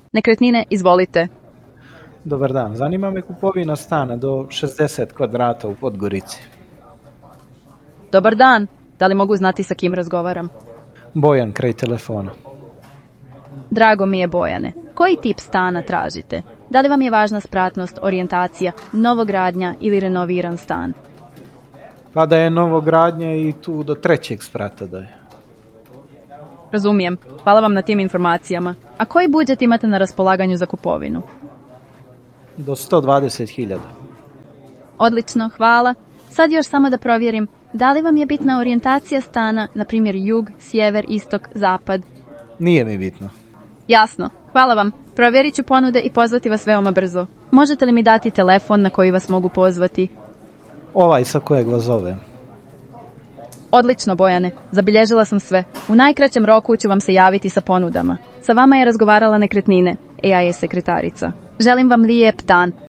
Nekretnine, izvolite. Dobar dan, zanima me kupovina stana do 60 kvadrata u Podgorici. Dobar dan. Da li mogu znati sa kim razgovaram? Bojan, kraj telefona. Drago mi je, Bojane. Koji tip stana tražite? Da li vam je važna spratnost, orijentacija, novogradnja ili renoviran stan? Pa da je novogradnja i tu do 3. sprata da je. Razumijem. Hvala vam na tim informacijama. A koji budžet imate na raspolaganju za kupovinu? Do 120.000. Odlično, hvala. Sad još samo da provjerim, da li vam je bitna orijentacija stana, na primjer jug, sjever, istok, zapad? Nije mi bitno. Jasno, hvala vam. Provjerit ću ponude i pozvati vas veoma brzo. Možete li mi dati telefon na koji vas mogu pozvati? Ovaj sa kojeg vas zovem. Odlično, Bojane. Zabilježila sam sve. U najkraćem roku ću vam se javiti sa ponudama. Sa vama je razgovarala Nekretnine. Ja je sekretarica. Želim vam lijep dan.